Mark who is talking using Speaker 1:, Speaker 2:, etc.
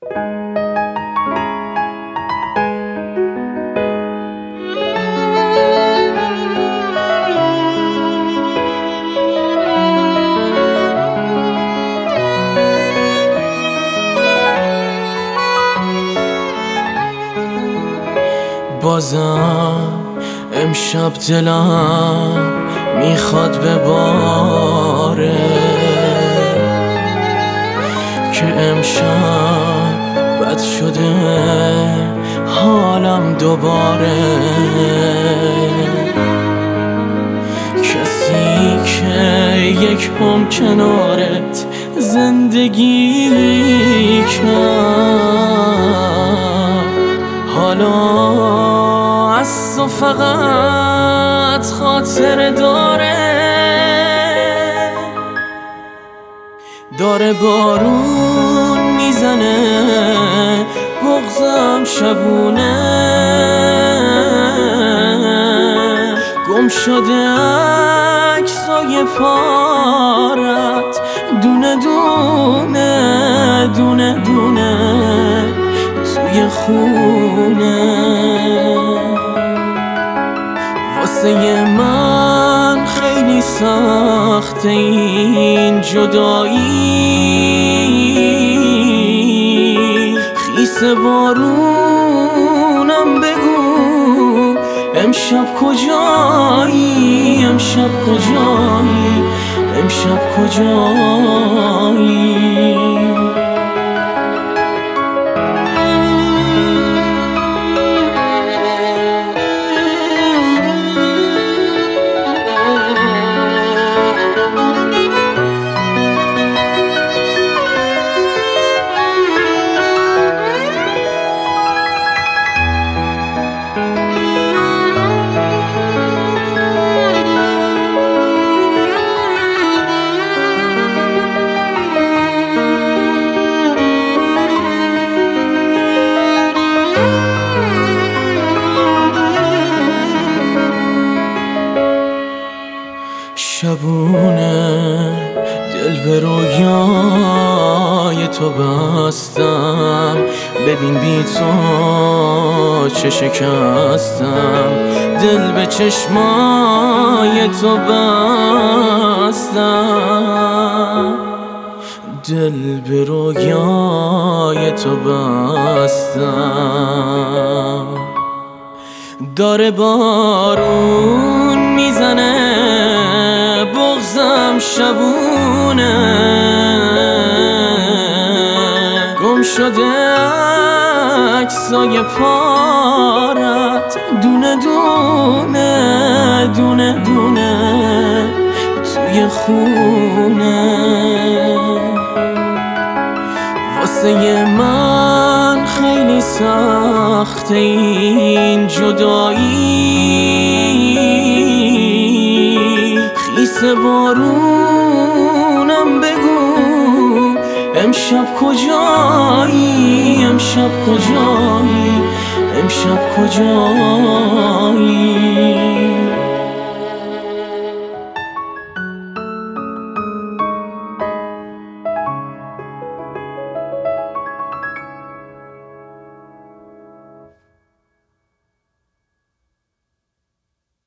Speaker 1: بازم امشب دلم میخواد بباره که امشب بد شده حالم دوباره. کسی که یک هم کنارت زندگی کرد حالا از تو فقط خاطر داره بارون میزنه بغضم شبونه گم شده عکسای پارت دونه دونه دونه دونه توی خونه. واسه من خیلی سخته این جدایی، خیس بارونم بگو امشب کجایی، امشب کجایی، امشب کجایی. شبونه دل به رویای تو بستم، ببین بی تو چه شکستم. دل به چشمای تو بستم، دل به رویای تو بستم. داره بارون میزنه بغضم شبونه گم شده عکسای پارت دونه دونه دونه دونه توی خونه. واسه من خیلی سخته این جدایی، خیس بارونم بگو امشب کجایی، امشب کجایی، امشب کجایی.